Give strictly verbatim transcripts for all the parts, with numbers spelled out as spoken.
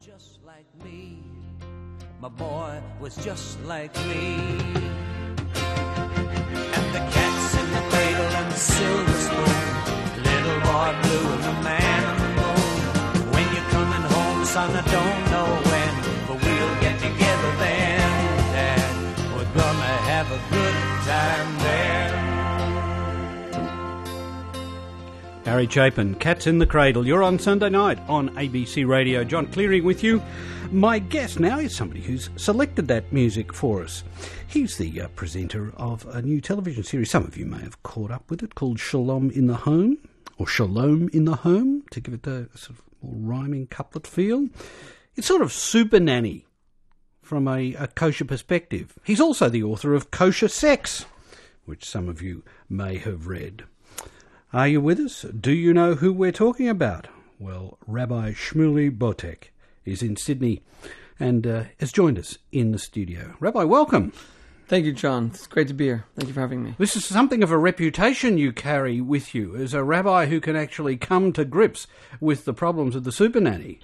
Just like me, my boy was just like me. And the cat's in the cradle and the silver spoon, little boy blue and the man on the moon. When you're coming home, son, I don't know when, but we'll get together then, Dad. We're gonna have a good time there. Harry Chapin, Cats in the Cradle. You're on Sunday night on A B C Radio. John Cleary with you. My guest now is somebody who's selected that music for us. He's the uh, presenter of a new television series. Some of you may have caught up with it, called Shalom in the Home, or Shalom in the Home, to give it a sort of more rhyming couplet feel. It's sort of Super Nanny from a, a kosher perspective. He's also the author of Kosher Sex, which some of you may have read. Are you with us? Do you know who we're talking about? Well, Rabbi Shmuley Boteach is in Sydney and uh, has joined us in the studio. Rabbi, welcome. Thank you, John. It's great to be here. Thank you for having me. This is something of a reputation you carry with you as a rabbi who can actually come to grips with the problems of the super nanny.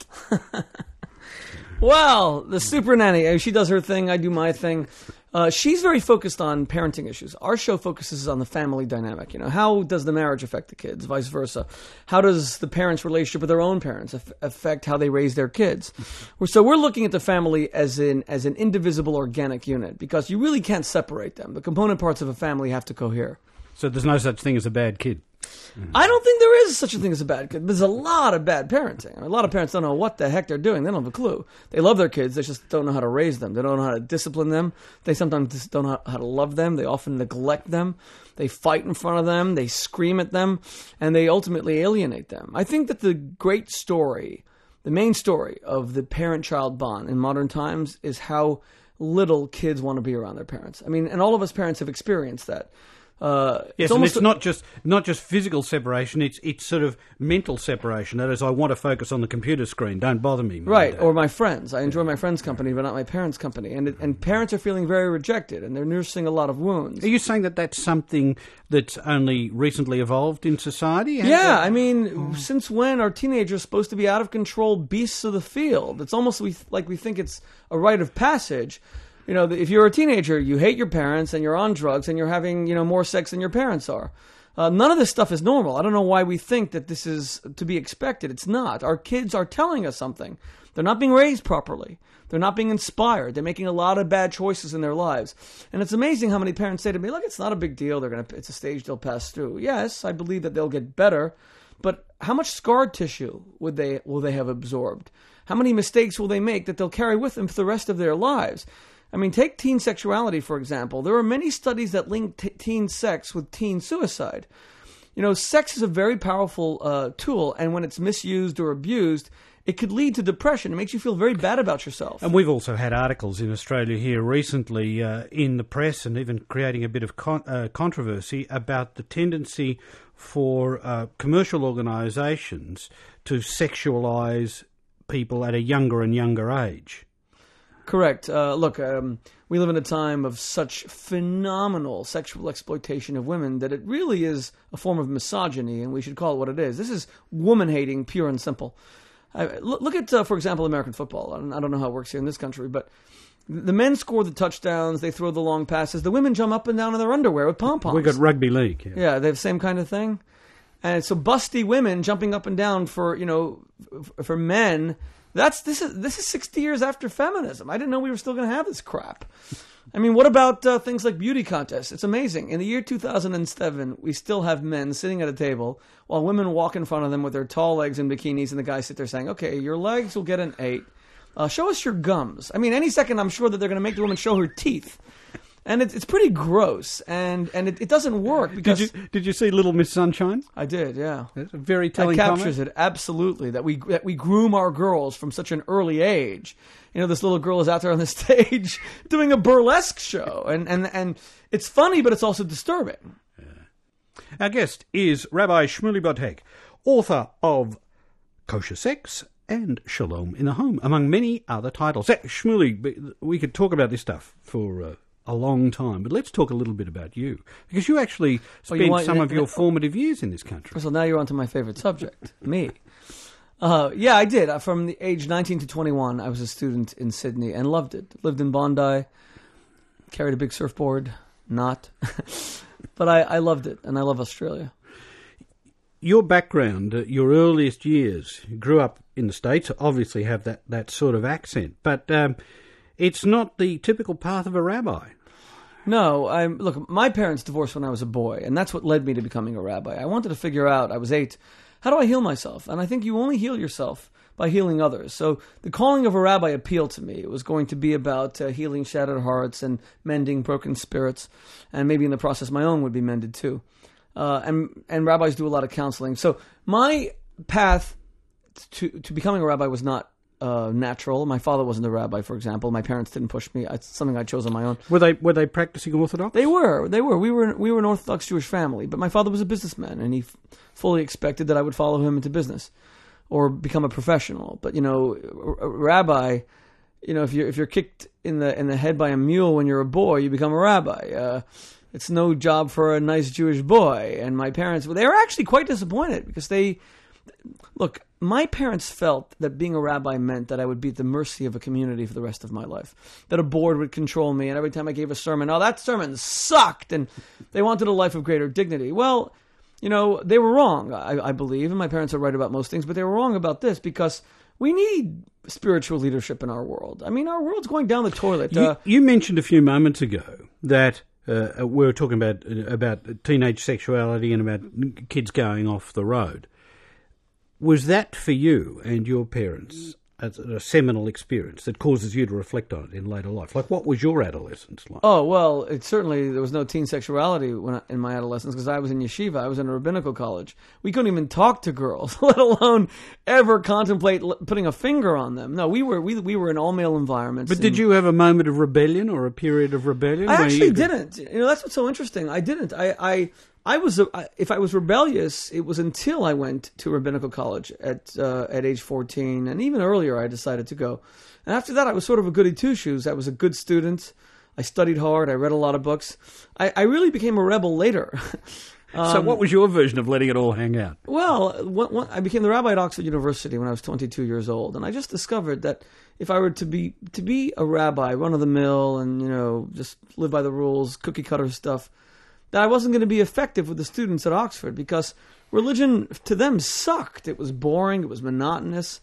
Well, the super nanny, she does her thing, I do my thing. Uh, she's very focused on parenting issues. Our show focuses on the family dynamic. You know, how does the marriage affect the kids, vice versa? How does the parents' relationship with their own parents af- affect how they raise their kids? So we're looking at the family as in as an indivisible organic unit, because you really can't separate them. The component parts of a family have to cohere. So there's no such thing as a bad kid? Mm. I don't think there is such a thing as a bad kid. There's a lot of bad parenting. I mean, a lot of parents don't know what the heck they're doing. They don't have a clue. They love their kids. They just don't know how to raise them. They don't know how to discipline them. They sometimes just don't know how to love them. They often neglect them. They fight in front of them. They scream at them. And they ultimately alienate them. I think that the great story, the main story of the parent-child bond in modern times is how little kids want to be around their parents. I mean, and all of us parents have experienced that. Uh, yes, it's and it's a, not just not just physical separation, it's it's sort of mental separation. That is, I want to focus on the computer screen, don't bother me. Right, or my friends. I enjoy my friends' company, but not my parents' company. And it, and parents are feeling very rejected, and they're nursing a lot of wounds. Are you saying that that's something that's only recently evolved in society? How yeah, I mean, oh. since when are teenagers supposed to be out-of-control beasts of the field? It's almost we, like we think it's a rite of passage. You know, if you're a teenager, you hate your parents and you're on drugs and you're having, you know, more sex than your parents are. Uh, none of this stuff is normal. I don't know why we think that this is to be expected. It's not. Our kids are telling us something. They're not being raised properly. They're not being inspired. They're making a lot of bad choices in their lives. And it's amazing how many parents say to me, look, it's not a big deal. They're gonna, it's a stage they'll pass through. Yes, I believe that they'll get better. But how much scar tissue would they will they have absorbed? How many mistakes will they make that they'll carry with them for the rest of their lives? I mean, take teen sexuality, for example. There are many studies that link t- teen sex with teen suicide. You know, sex is a very powerful uh, tool, and when it's misused or abused, it could lead to depression. It makes you feel very bad about yourself. And we've also had articles in Australia here recently uh, in the press and even creating a bit of con- uh, controversy about the tendency for uh, commercial organisations to sexualise people at a younger and younger age. Correct. Uh, look, um, we live in a time of such phenomenal sexual exploitation of women that it really is a form of misogyny, and we should call it what it is. This is woman-hating, pure and simple. I, look, look at, uh, for example, American football. I don't, I don't know how it works here in this country, but the men score the touchdowns, they throw the long passes. The women jump up and down in their underwear with pom-poms. We've got rugby league. Yeah, yeah they have the same kind of thing. And so busty women jumping up and down for, you know, for men... That's this is this is sixty years after feminism. I didn't know we were still going to have this crap. I mean, what about uh, things like beauty contests? It's amazing. In the year two thousand seven, we still have men sitting at a table while women walk in front of them with their tall legs and bikinis, and the guys sit there saying, "Okay, your legs will get an eight. Uh, show us your gums." I mean, any second, I'm sure that they're going to make the woman show her teeth. And it's it's pretty gross, and, and it, it doesn't work because did you did you see Little Miss Sunshine? I did, yeah. That's a very telling That captures comment. it absolutely. That we that we groom our girls from such an early age. You know, this little girl is out there on the stage doing a burlesque show, and and, and it's funny, but it's also disturbing. Yeah. Our guest is Rabbi Shmuley Boteach, author of Kosher Sex and Shalom in the Home, among many other titles. Shmuley, we could talk about this stuff for Uh, a long time, but let's talk a little bit about you, because you actually spent oh, you want, some uh, of your formative years in this country. So now you're on to my favorite subject, me. Uh, yeah, I did. Uh, From the age nineteen to twenty-one, I was a student in Sydney and loved it. Lived in Bondi, carried a big surfboard, not. But I, I loved it, and I love Australia. Your background, uh, your earliest years, you grew up in the States, obviously have that, that sort of accent, but um, it's not the typical path of a rabbi. No, I'm look, my parents divorced when I was a boy, and that's what led me to becoming a rabbi. I wanted to figure out, I was eight, how do I heal myself? And I think you only heal yourself by healing others. So the calling of a rabbi appealed to me. It was going to be about uh, healing shattered hearts and mending broken spirits, and maybe in the process my own would be mended too. Uh, and and rabbis do a lot of counseling. So my path to to becoming a rabbi was not Uh, natural. My father wasn't a rabbi, for example. My parents didn't push me. It's something I chose on my own. Were they were they practicing Orthodox? They were. They were. We were. We were an Orthodox Jewish family, but my father was a businessman, and he f- fully expected that I would follow him into business or become a professional. But you know, a, a rabbi, you know, if you're if you're kicked in the in the head by a mule when you're a boy, you become a rabbi. Uh, it's no job for a nice Jewish boy. And my parents, well, they were actually quite disappointed because they look. My parents felt that being a rabbi meant that I would be at the mercy of a community for the rest of my life, that a board would control me, and every time I gave a sermon, oh, that sermon sucked, and they wanted a life of greater dignity. Well, you know, they were wrong, I, I believe, and my parents are right about most things, but they were wrong about this because we need spiritual leadership in our world. I mean, our world's going down the toilet. You, uh, you mentioned a few moments ago that uh, we were talking about, about teenage sexuality and about kids going off the road. Was that for you and your parents a, a seminal experience that causes you to reflect on it in later life? Like, what was your adolescence like? Oh, well, it certainly, there was no teen sexuality when I, in my adolescence because I was in yeshiva. I was in a rabbinical college. We couldn't even talk to girls, let alone ever contemplate l- putting a finger on them. No, we were we we were in all-male environments. But did and, you have a moment of rebellion or a period of rebellion? I where actually you... didn't. You know, that's what's so interesting. I didn't. I... I I was, a, if I was rebellious, it was until I went to rabbinical college at uh, at age fourteen, and even earlier I decided to go. And after that, I was sort of a goody two-shoes. I was a good student. I studied hard. I read a lot of books. I, I really became a rebel later. um, so what was your version of letting it all hang out? Well, when, when I became the rabbi at Oxford University when I was twenty-two years old, and I just discovered that if I were to be to be a rabbi, run of the mill, and you know just live by the rules, cookie cutter stuff, that I wasn't going to be effective with the students at Oxford because religion to them sucked. It was boring. It was monotonous.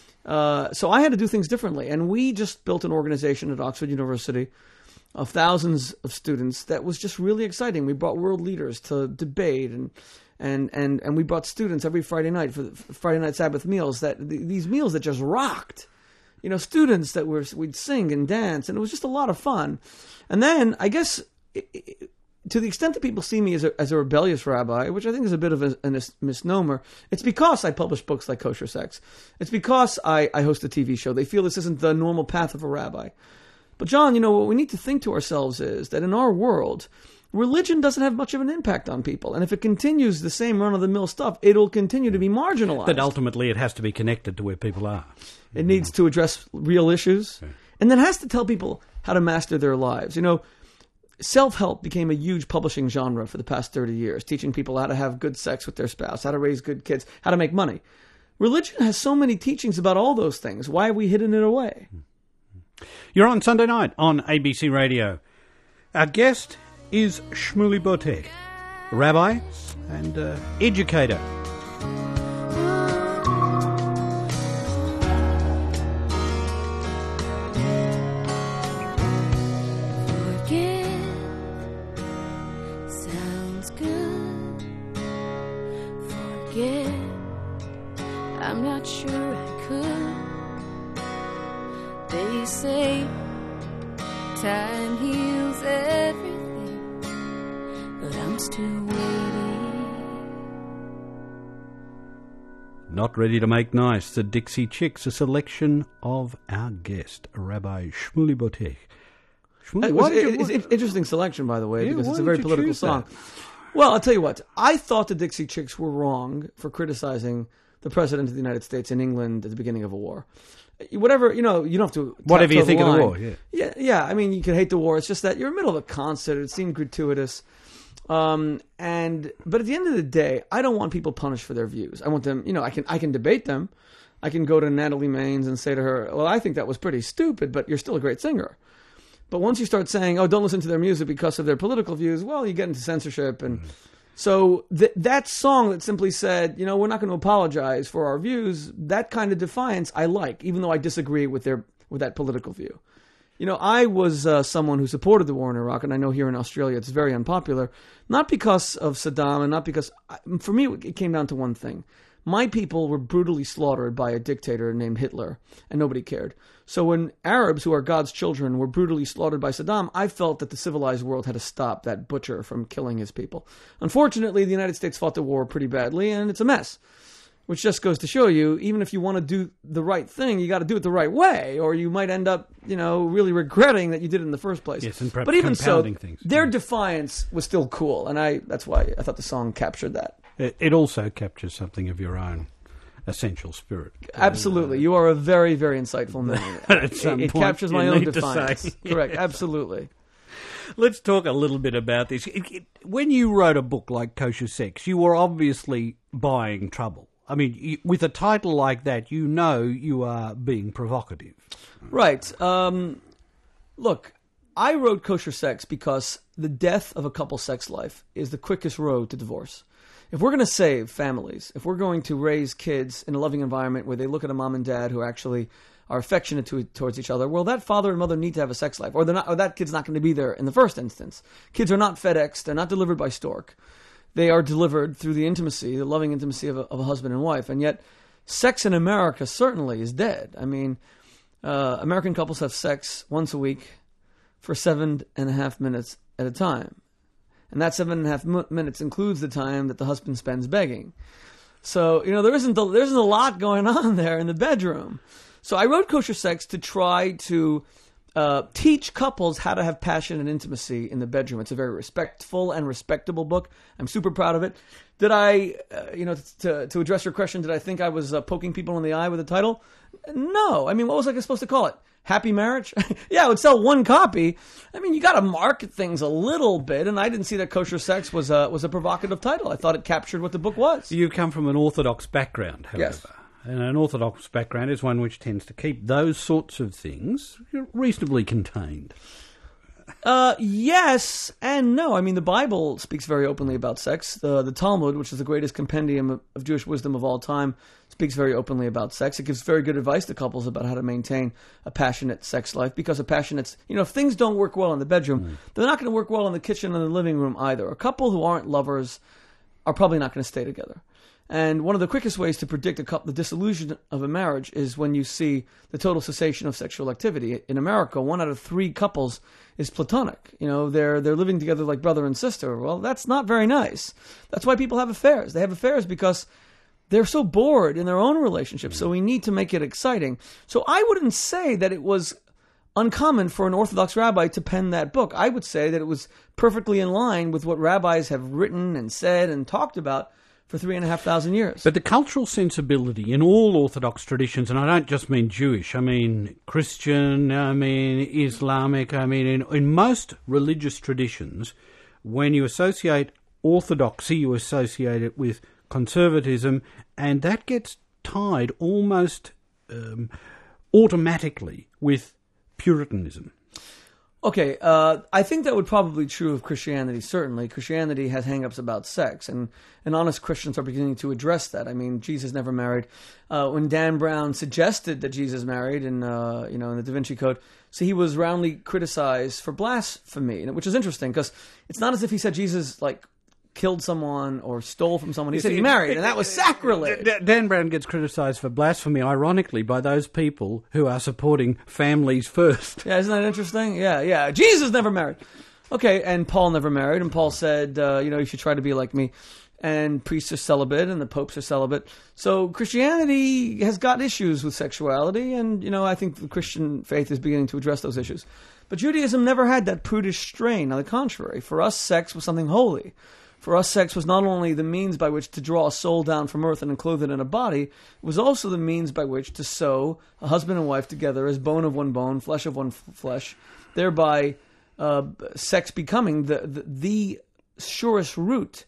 Uh, so I had to do things differently. And we just built an organization at Oxford University of thousands of students that was just really exciting. We brought world leaders to debate, and and and, and we brought students every Friday night for the Friday night Sabbath meals, that these meals that just rocked. You know, students that were, we'd sing and dance, and it was just a lot of fun. And then I guess... It, it, to the extent that people see me as a, as a rebellious rabbi, which I think is a bit of a, a misnomer, it's because I publish books like Kosher Sex. It's because I, I host a T V show. They feel this isn't the normal path of a rabbi. But John, you know, what we need to think to ourselves is that in our world, religion doesn't have much of an impact on people. And if it continues the same run-of-the-mill stuff, it'll continue to be marginalized. But ultimately it has to be connected to where people are. It needs to address real issues. Okay. And then has to tell people how to master their lives. You know, self-help became a huge publishing genre for the past thirty years, teaching people how to have good sex with their spouse, how to raise good kids, how to make money. Religion has so many teachings about all those things. Why have we hidden it away? You're on Sunday night on A B C Radio. Our guest is Shmuley Boteach, a rabbi and uh, educator. I'm not sure I could. They say time heals everything, but I'm still waiting. Not Ready to Make Nice, the Dixie Chicks, a selection of our guest, Rabbi Shmuley Boteach. Shmuley, it was, it, it's an interesting selection, by the way, yeah, because it's a very political song. That? Well, I'll tell you what. I thought the Dixie Chicks were wrong for criticizing the President of the United States in England at the beginning of a war. Whatever, you know, you don't have to... Whatever you think of the war, yeah. Yeah, yeah, I mean, you can hate the war. It's just that you're in the middle of a concert. It seemed gratuitous. Um, and But at the end of the day, I don't want people punished for their views. I want them, you know, I can I can debate them. I can go to Natalie Maines and say to her, well, I think that was pretty stupid, but you're still a great singer. But once you start saying, oh, don't listen to their music because of their political views, well, you get into censorship. And so th- that song that simply said, you know, we're not going to apologize for our views, that kind of defiance I like, even though I disagree with their with that political view. You know, I was uh, someone who supported the war in Iraq, and I know here in Australia it's very unpopular, not because of Saddam and not because, for me, it came down to one thing. My people were brutally slaughtered by a dictator named Hitler, and nobody cared. So when Arabs, who are God's children, were brutally slaughtered by Saddam, I felt that the civilized world had to stop that butcher from killing his people. Unfortunately, the United States fought the war pretty badly, and it's a mess. Which just goes to show you, even if you want to do the right thing, you got to do it the right way, or you might end up, you know, really regretting that you did it in the first place. Yes, and perhaps but even so, things. their defiance was still cool, and I that's why I thought the song captured that. It, it also captures something of your own essential spirit. Absolutely, you are a very, very insightful man. At some it, it point captures you my own need to defiance. say, Correct, yes. absolutely. Let's talk a little bit about this. It, it, when you wrote a book like Kosher Sex, you were obviously buying trouble. I mean, you, with a title like that, you know you are being provocative. Right. Um, look, I wrote Kosher Sex because the death of a couple's sex life is the quickest road to divorce. If we're going to save families, if we're going to raise kids in a loving environment where they look at a mom and dad who actually are affectionate to, towards each other, well, that father and mother need to have a sex life, or they're not, or that kid's not going to be there in the first instance. Kids are not FedEx; they're not delivered by Stork. They are delivered through the intimacy, the loving intimacy of a, of a husband and wife. And yet, sex in America certainly is dead. I mean, uh, American couples have sex once a week for seven and a half minutes at a time. And that seven and a half m- minutes includes the time that the husband spends begging. So, you know, there isn't, a, there isn't a lot going on there in the bedroom. So I wrote Kosher Sex to try to Uh, teach couples how to have passion and intimacy in the bedroom. It's a very respectful and respectable book. I'm super proud of it. Did I, uh, you know, to to address your question, did I think I was uh, poking people in the eye with the title? No. I mean, what was I supposed to call it? Happy Marriage? Yeah, it would sell one copy. I mean, you got to market things a little bit, and I didn't see that Kosher Sex was a, was a provocative title. I thought it captured what the book was. You come from an Orthodox background, however. Yes. And an Orthodox background is one which tends to keep those sorts of things reasonably contained. Uh, yes and no. I mean, the Bible speaks very openly about sex. The, the Talmud, which is the greatest compendium of, of Jewish wisdom of all time, speaks very openly about sex. It gives very good advice to couples about how to maintain a passionate sex life, because a passionate, you know, if things don't work well in the bedroom, mm. they're not going to work well in the kitchen and the living room either. A couple who aren't lovers are probably not going to stay together. And one of the quickest ways to predict a couple, the dissolution of a marriage is when you see the total cessation of sexual activity. In America, one out of three couples is platonic. You know, they're they're living together like brother and sister. Well, that's not very nice. That's why people have affairs. They have affairs because they're so bored in their own relationships. So we need to make it exciting. So I wouldn't say that it was uncommon for an Orthodox rabbi to pen that book. I would say that it was perfectly in line with what rabbis have written and said and talked about for three and a half thousand years. But the cultural sensibility in all Orthodox traditions, and I don't just mean Jewish, I mean Christian, I mean Islamic, I mean in, in most religious traditions, when you associate orthodoxy, you associate it with conservatism, and that gets tied almost um, automatically with Puritanism. Okay, uh, I think that would probably be true of Christianity, certainly. Christianity has hang-ups about sex, and, and honest Christians are beginning to address that. I mean, Jesus never married. Uh, when Dan Brown suggested that Jesus married in, uh, you know, in the Da Vinci Code, so he was roundly criticized for blasphemy, which is interesting, because it's not as if he said Jesus, like, killed someone or stole from someone. He said he married, and that was sacrilege. Dan Brown gets criticised for blasphemy, ironically, by those people who are supporting families first. Yeah, isn't that interesting? Yeah, yeah. Jesus never married. Okay, and Paul never married, and Paul said, uh, you know, you should try to be like me. And priests are celibate, and the popes are celibate. So Christianity has got issues with sexuality, and, you know, I think the Christian faith is beginning to address those issues. But Judaism never had that prudish strain. On the contrary, for us, sex was something holy. For us, sex was not only the means by which to draw a soul down from earth and enclothe it in a body, it was also the means by which to sew a husband and wife together as bone of one bone, flesh of one f- flesh, thereby uh, sex becoming the, the, the surest route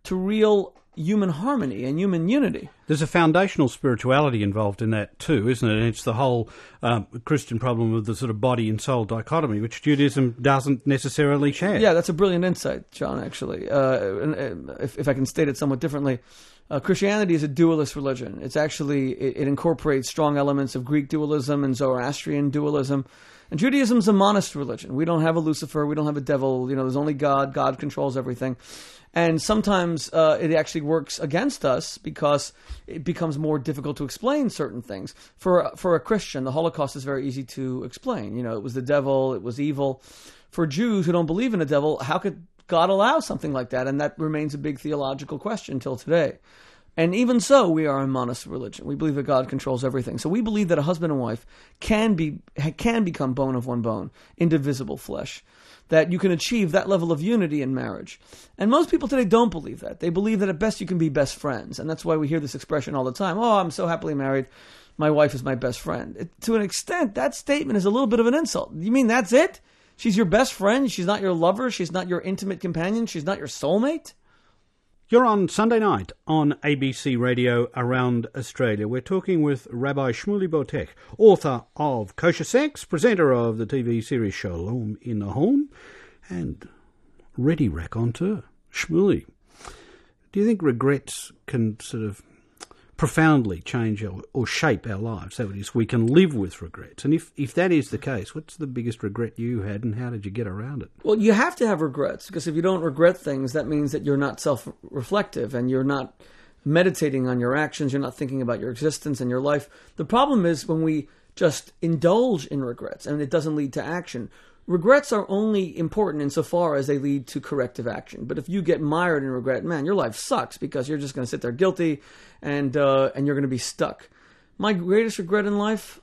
to real human harmony and human unity. There's a foundational spirituality involved in that too, isn't it? And it's the whole um, Christian problem of the sort of body and soul dichotomy, which Judaism doesn't necessarily share. Yeah, that's a brilliant insight, John, actually. Uh, and, uh, if, if I can state it somewhat differently, uh, Christianity is a dualist religion. It's actually, it, it incorporates strong elements of Greek dualism and Zoroastrian dualism. And Judaism's a monist religion. We don't have a Lucifer. We don't have a devil. You know, there's only God. God controls everything. And sometimes uh, it actually works against us because it becomes more difficult to explain certain things. For for a Christian, the Holocaust is very easy to explain. You know, it was the devil, it was evil. For Jews who don't believe in a devil, how could God allow something like that? And that remains a big theological question till today. And even so, we are a monist religion. We believe that God controls everything. So we believe that a husband and wife can be can become bone of one bone, indivisible flesh, that you can achieve that level of unity in marriage. And most people today don't believe that. They believe that at best you can be best friends. And that's why we hear this expression all the time. Oh, I'm so happily married. My wife is my best friend. It, to an extent, that statement is a little bit of an insult. You mean that's it? She's your best friend? She's not your lover? She's not your intimate companion? She's not your soulmate? You're on Sunday night on A B C Radio Around Australia. We're talking with Rabbi Shmuley Boteach, author of Kosher Sex, presenter of the T V series Shalom in the Home, and ready raconteur. Shmuley, do you think regrets can sort of profoundly change or, or shape our lives so it is we can live with regrets? And if, if that is the case, what's the biggest regret you had and how did you get around it? Well, you have to have regrets, because if you don't regret things, that means that you're not self-reflective and you're not meditating on your actions, you're not thinking about your existence and your life. The problem is when we just indulge in regrets and it doesn't lead to action. Regrets are only important insofar as they lead to corrective action. But if you get mired in regret, man, your life sucks because you're just going to sit there guilty and uh, and you're going to be stuck. My greatest regret in life,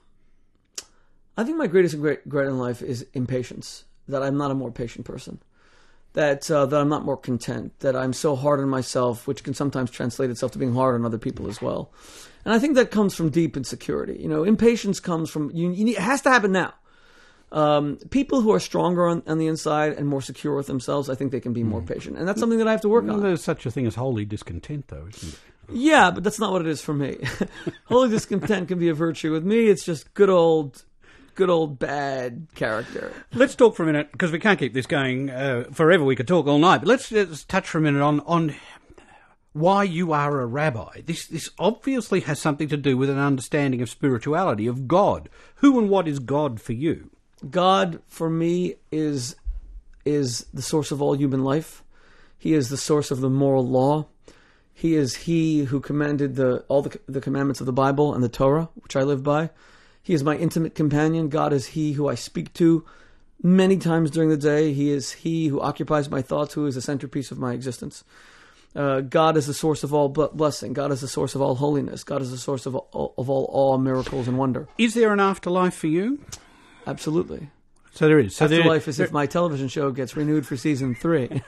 I think my greatest regret in life is impatience, that I'm not a more patient person, that uh, that I'm not more content, that I'm so hard on myself, which can sometimes translate itself to being hard on other people as well. And I think that comes from deep insecurity. You know, impatience comes from, you, you need, it has to happen now. Um, people who are stronger on, on the inside and more secure with themselves, I think they can be more patient. And that's something that I have to work well, on. There's such a thing as holy discontent, though, isn't there? Yeah, but that's not what it is for me. Holy discontent can be a virtue. With me, it's just good old, good old bad character. Let's talk for a minute, because we can't keep this going uh, forever. We could talk all night. But let's just touch for a minute on, on why you are a rabbi. This, this obviously has something to do with an understanding of spirituality, of God. Who and what is God for you? God, for me, is is the source of all human life. He is the source of the moral law. He is He who commanded the all the, the commandments of the Bible and the Torah, which I live by. He is my intimate companion. God is He who I speak to many times during the day. He is He who occupies my thoughts, who is the centerpiece of my existence. Uh, God is the source of all blessing. God is the source of all holiness. God is the source of all, of all awe, miracles, and wonder. Is there an afterlife for you? Absolutely. So there is. So Afterlife there, is if my television show gets renewed for season three.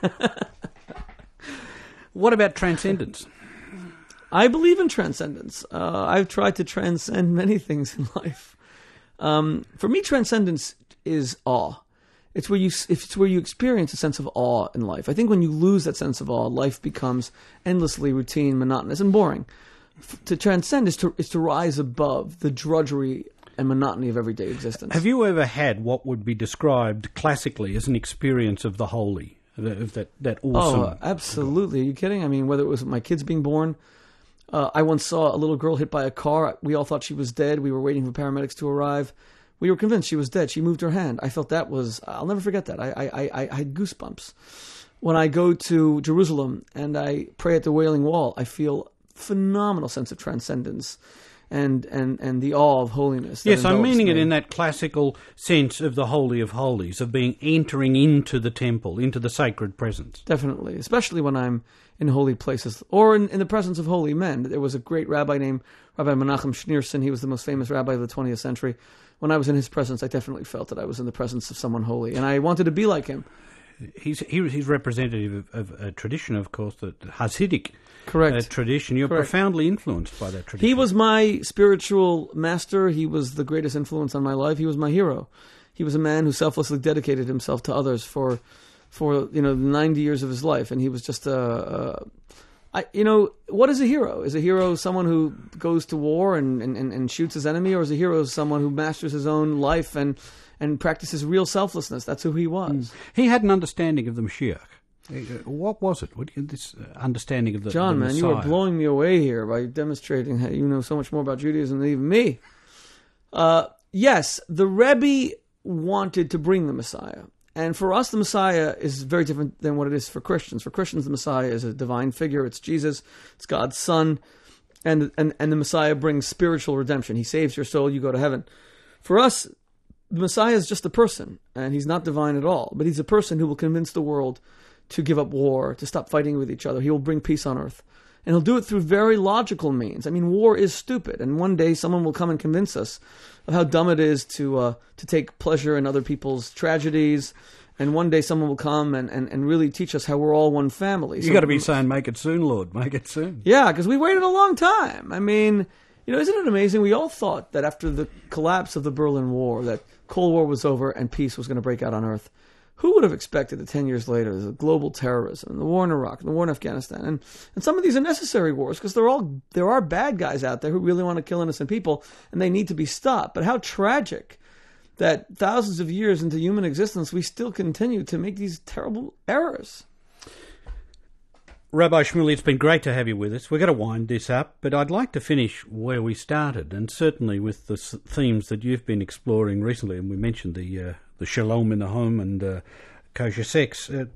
What about transcendence? I believe in transcendence. Uh, I've tried to transcend many things in life. Um, for me, transcendence is awe. It's where you it's where you experience a sense of awe in life. I think when you lose that sense of awe, life becomes endlessly routine, monotonous, and boring. F- to transcend is to is to rise above the drudgery and monotony of everyday existence. Have you ever had what would be described classically as an experience of the holy, of that, that awesome? Oh, absolutely. Are you kidding? I mean, whether it was my kids being born, uh, I once saw a little girl hit by a car. We all thought she was dead. We were waiting for paramedics to arrive. We were convinced she was dead. She moved her hand. I felt that was, I'll never forget that. I, I, I, I had goosebumps. When I go to Jerusalem and I pray at the Wailing Wall, I feel a phenomenal sense of transcendence. And, and, and the awe of holiness. Yes, I'm meaning me. it in that classical sense of the Holy of Holies, of being entering into the temple, into the sacred presence. Definitely, especially when I'm in holy places or in, in the presence of holy men. There was a great rabbi named Rabbi Menachem Schneerson. He was the most famous rabbi of the twentieth century. When I was in his presence, I definitely felt that I was in the presence of someone holy, and I wanted to be like him. He's he, he's representative of, of a tradition, of course, the Hasidic Correct. Uh, tradition. You're Correct. profoundly influenced by that tradition. He was my spiritual master. He was the greatest influence on my life. He was my hero. He was a man who selflessly dedicated himself to others for, for you know, ninety years of his life, and he was just a, a, I, you know, what is a hero? Is a hero someone who goes to war and, and, and shoots his enemy, or is a hero someone who masters his own life and, and practices real selflessness? That's who he was. Mm. He had an understanding of the Mashiach. What was it? What this understanding of the John, the man, Messiah? you are blowing me away here by demonstrating that you know so much more about Judaism than even me. Uh, yes, the Rebbe wanted to bring the Messiah. And for us, the Messiah is very different than what it is for Christians. For Christians, the Messiah is a divine figure. It's Jesus. It's God's Son. And, and, and the Messiah brings spiritual redemption. He saves your soul. You go to heaven. For us, the Messiah is just a person. And he's not divine at all. But he's a person who will convince the world to give up war, to stop fighting with each other. He will bring peace on earth. And he'll do it through very logical means. I mean, war is stupid. And one day someone will come and convince us of how dumb it is to uh, to take pleasure in other people's tragedies. And one day someone will come and, and, and really teach us how we're all one family. You so, got to be saying, make it soon, Lord, make it soon. Yeah, because we waited a long time. I mean, you know, isn't it amazing? We all thought that after the collapse of the Berlin Wall, that Cold War was over and peace was going to break out on Earth. Who would have expected that ten years later there's a global terrorism, and the war in Iraq, and the war in Afghanistan, and, and some of these are necessary wars because they're all there are bad guys out there who really want to kill innocent people, and they need to be stopped. But how tragic that thousands of years into human existence we still continue to make these terrible errors. Rabbi Shmuley, it's been great to have you with us. We're going to wind this up, but I'd like to finish where we started, and certainly with the themes that you've been exploring recently, and we mentioned the uh, the shalom in the home and uh, kosher sex. Uh,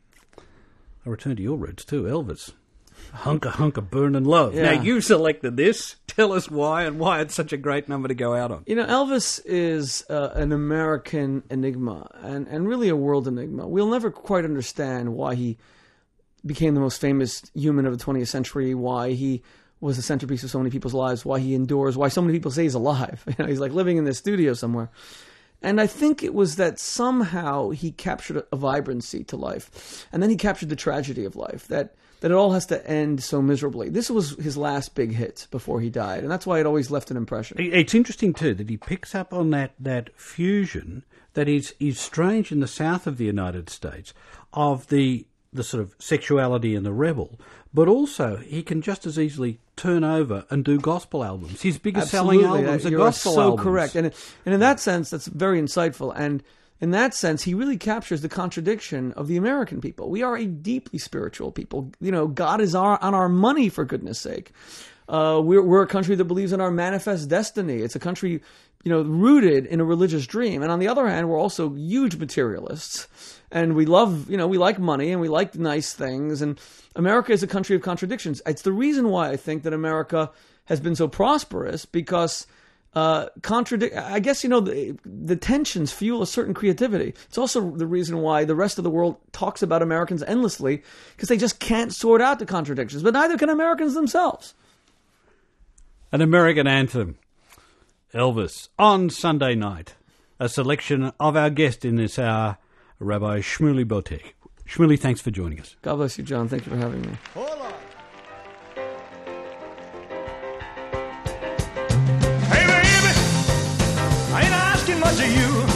I return to your roots too, Elvis. Hunker, hunker, burning love. Yeah. Now, you selected this. Tell us why and why it's such a great number to go out on. You know, Elvis is uh, an American enigma and, and really a world enigma. We'll never quite understand why he became the most famous human of the twentieth century, why he was the centerpiece of so many people's lives, why he endures, why so many people say he's alive. You know, he's like living in this studio somewhere. And I think it was that somehow he captured a, a vibrancy to life. And then he captured the tragedy of life, that, that it all has to end so miserably. This was his last big hit before he died. And that's why it always left an impression. It's interesting, too, that he picks up on that, that fusion that is, is strange in the south of the United States of the the sort of sexuality and the rebel, but also he can just as easily turn over and do gospel albums. His biggest Absolutely. selling albums are You're gospel so albums. correct. And, and in that sense, that's very insightful. And in that sense, he really captures the contradiction of the American people. We are a deeply spiritual people. You know, God is our, on our money, for goodness sake. Uh, we're, we're a country that believes in our manifest destiny. It's a country, you know, rooted in a religious dream. And on the other hand, we're also huge materialists. And we love, you know, we like money and we like nice things. And America is a country of contradictions. It's the reason why I think that America has been so prosperous, because uh, contradict. I guess, you know, the, the tensions fuel a certain creativity. It's also the reason why the rest of the world talks about Americans endlessly, because they just can't sort out the contradictions. But neither can Americans themselves. An American anthem, Elvis, on Sunday night. A selection of our guest in this hour, Rabbi Shmuley Boteach. Shmuley, thanks for joining us. God bless you, John. Thank you for having me. Hold on. Hey, baby, I ain't asking much of you.